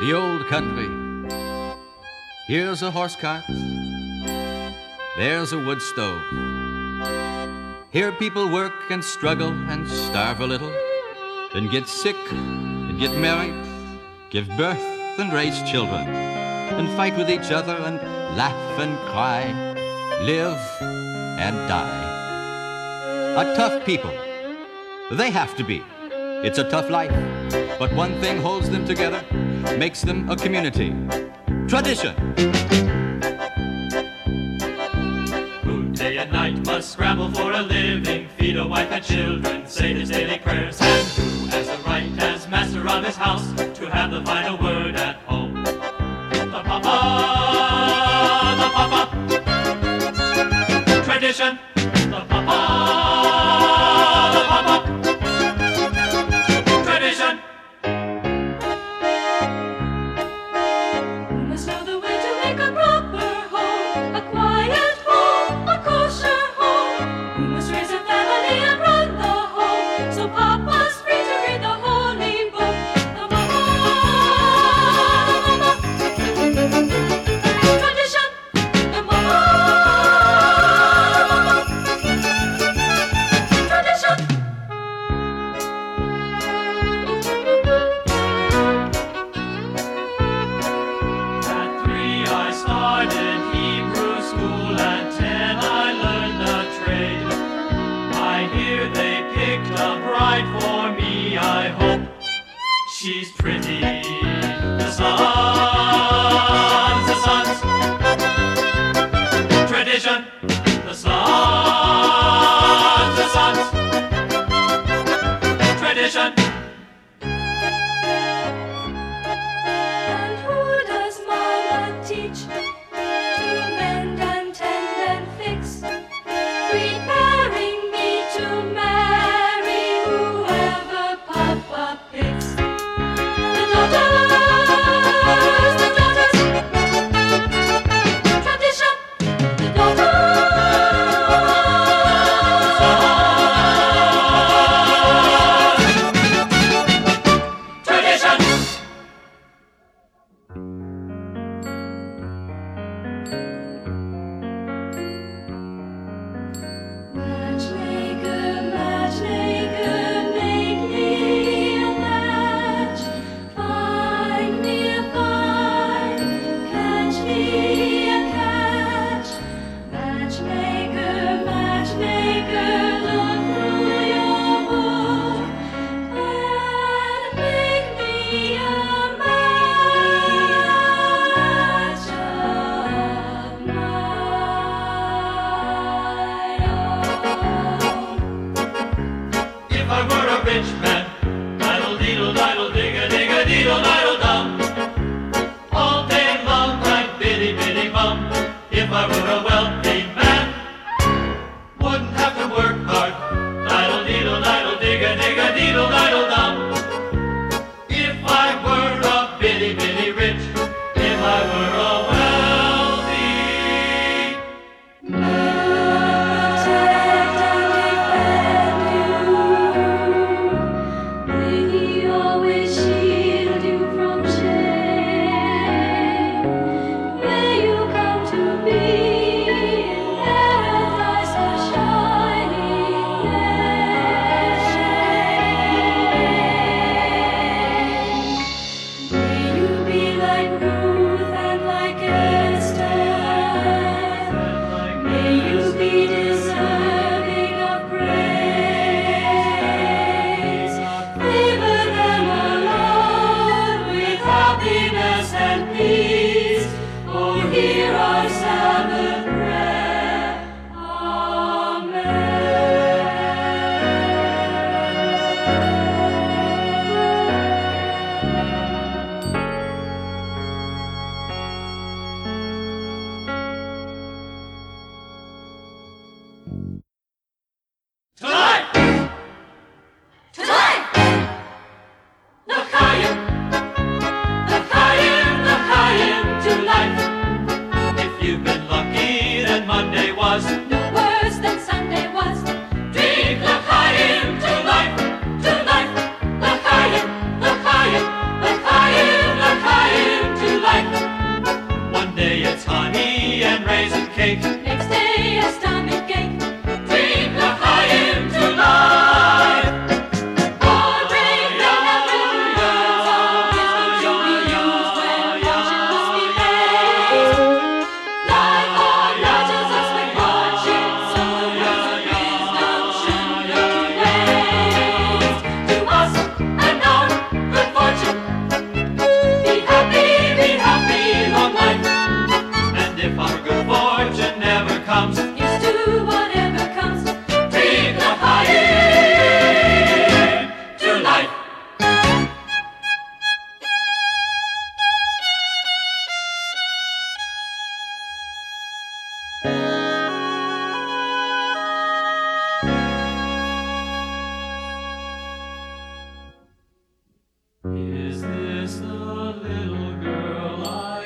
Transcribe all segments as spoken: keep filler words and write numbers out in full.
the old country. Here's a horse cart, there's a wood stove. Here people work and struggle and starve a little, then get sick and get married, give birth and raise children, and fight with each other and laugh and cry, live and die. A tough people, they have to be. It's a tough life, but one thing holds them together, makes them a community. Tradition. Who day and night must scramble for a living, feed a wife and children, say his daily prayers, and who has the right as master of his house to have the final word at home. The papa, the papa. Tradition. The papa, the papa. Tradition. cake. Next day a stomach ache. Drink the high into life. Or drink the natural words of wisdom to be used when fortune must be faced. Life obliges us with hardship, so the words of wisdom shouldn't go to waste. To us and our good fortune, be happy, be happy, long life. And if our good fortune never comes, Here's to whatever comes. drink the high into life. Is this the little girl I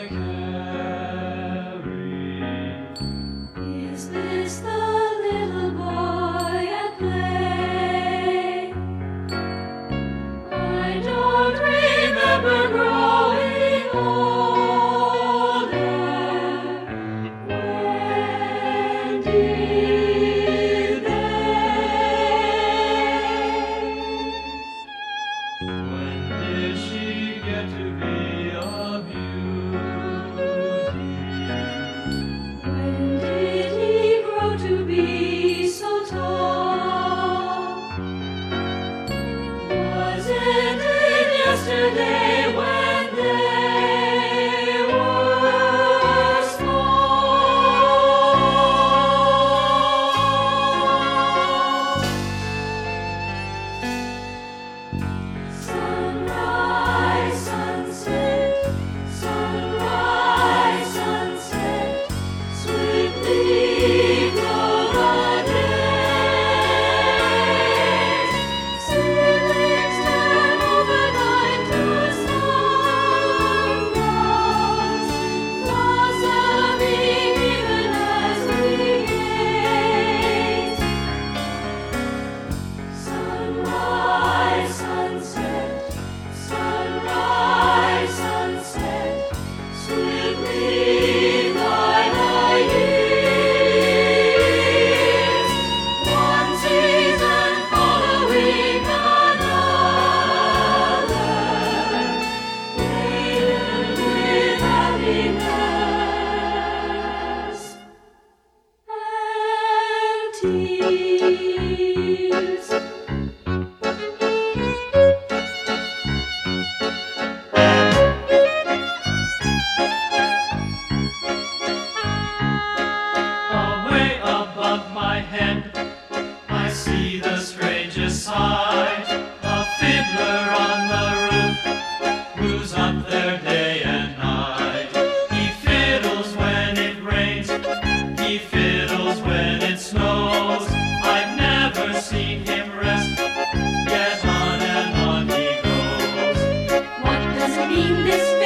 carry? Is this the little boy at play? I don't remember growing older. When did they? When did she get to be a beauty? When did he grow to be so tall? Wasn't it yesterday when they were small? Sunrise, sunset, sunrise, sunset, swiftly grow the days. Ceilings turn overnight to sunrise, blossoming even as we gaze. Sunrise, sunset, sunrise, sunset, swiftly fly the years. One season following another, laden with happiness and tears. Away above my head, I see the strangest sight. A fiddler on the roof, who's up there day and night. He fiddles when it rains, he fiddles when it snows. I've never seen him rest, yet on and on he goes. What does it mean, this